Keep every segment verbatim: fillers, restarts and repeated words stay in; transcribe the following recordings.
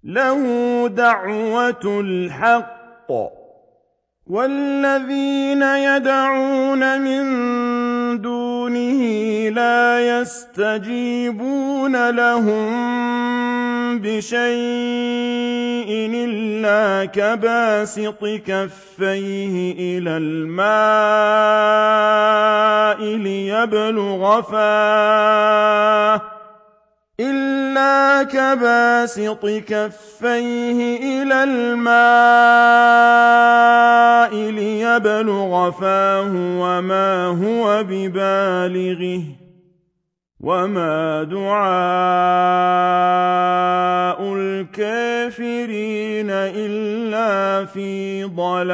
له دعوة الحق والذين يدعون من دونه لا يستجيبون لهم بشيء إلا كباسط كفيه إلى الماء ليبلغ فاه إلا كباسط كفيه إلى الماء ليبلغ فاه وما هو ببالغه وما دعاء الكافرين إلا في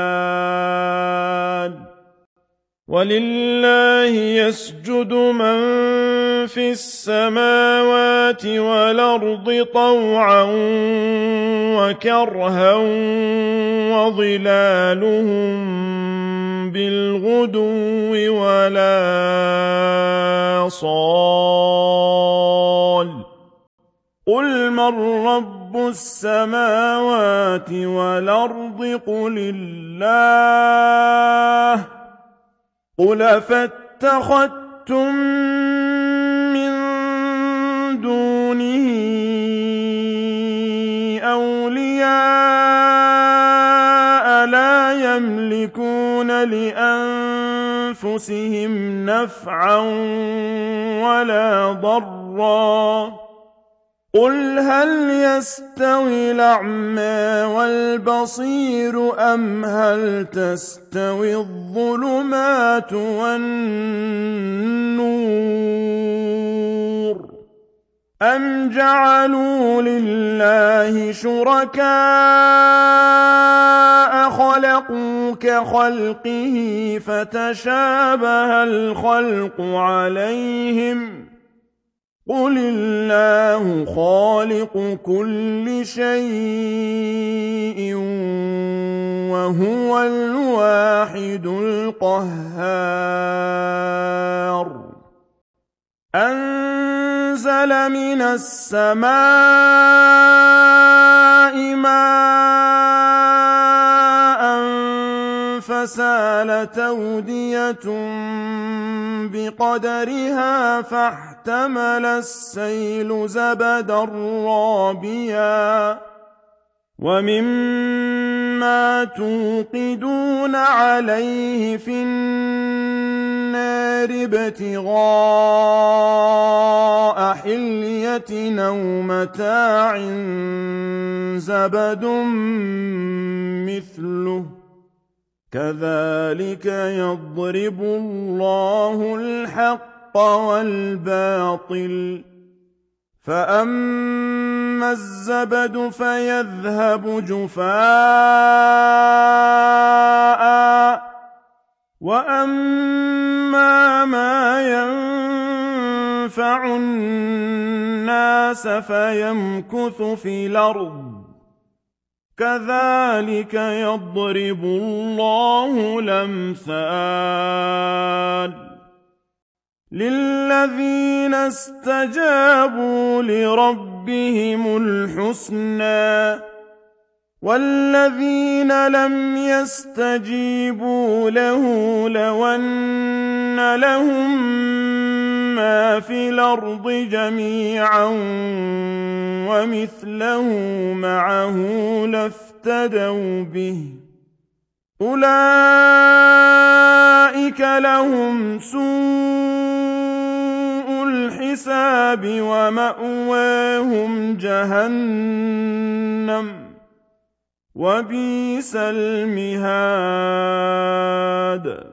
ضلال ولله يسجد من في السماوات والأرض طوعا وكرها وظلالهم بالغدو ولا صال قل من رب السماوات والأرض قل الله قل فاتخذتم من دونه أولياء لا يملكون لأنفسهم نفعا ولا ضرا قل هل يستوي الأعمى والبصير أم هل تستوي الظلمات والنور أم جعلوا لله شركاء خلقوا كخلقه فتشابه الخلق عليهم قل الله خالق كل شيء وهو الواحد القهار أنزل من السماء ماء فسالت أودية بقدرها فاحتمل السيل زبدا رابيا ومما توقدون عليه في النار ابتغاء حلية أو متاع زبد مثله كذلك يضرب الله الحق والباطل فأما الزبد فيذهب جفاء وأما ما ينفع الناس فيمكث في الأرض كذلك يضرب الله الأمثال للذين استجابوا لربهم الحسنى والذين لم يستجيبوا له لو أن لهم ما في الأرض جميعا ومثله معه لافتدوا به أولئك لهم سوء الحساب ومأواهم جهنم وبئس المهاد